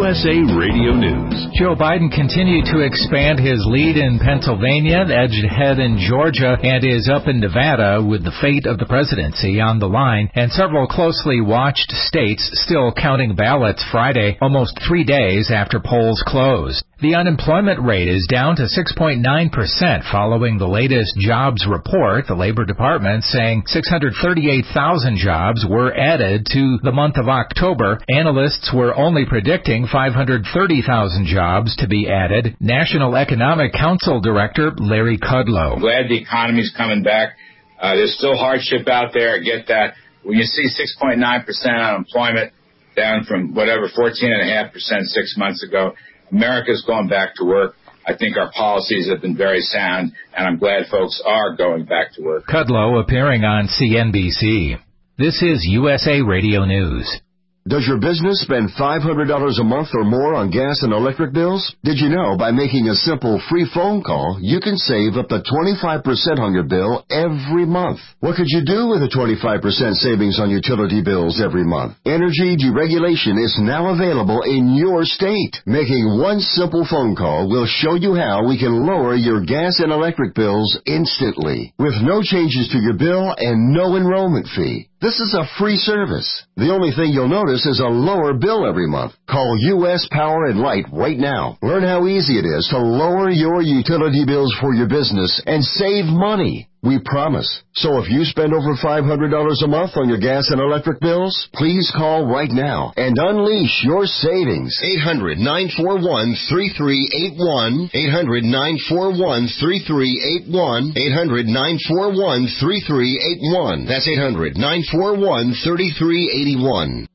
USA Radio News. Joe Biden continued to expand his lead in Pennsylvania, edged ahead in Georgia, and is up in Nevada with the fate of the presidency on the line, and several closely watched states still counting ballots Friday, almost 3 days after polls closed. The unemployment rate is down to 6.9% following the latest jobs report, the Labor Department saying 638,000 jobs were added to the month of October. Analysts were only predicting 530,000 jobs to be added. National Economic Council Director Larry Kudlow. I'm glad the economy's coming back. There's still hardship out there. I get that. When you see 6.9% unemployment down from whatever 14.5% 6 months ago, America's going back to work. I think our policies have been very sound, and I'm glad folks are going back to work. Kudlow appearing on CNBC. This is USA Radio News. Does your business spend $500 a month or more on gas and electric bills? Did you know by making a simple free phone call, you can save up to 25% on your bill every month? What could you do with a 25% savings on utility bills every month? Energy deregulation is now available in your state. Making one simple phone call will show you how we can lower your gas and electric bills instantly, with no changes to your bill and no enrollment fee. This is a free service. The only thing you'll notice is a lower bill every month. Call U.S. Power and Light right now. Learn how easy it is to lower your utility bills for your business and save money. We promise. So if you spend over $500 a month on your gas and electric bills, please call right now and unleash your savings. 800-941-3381. 800-941-3381. 800-941-3381. That's 800-941-3381.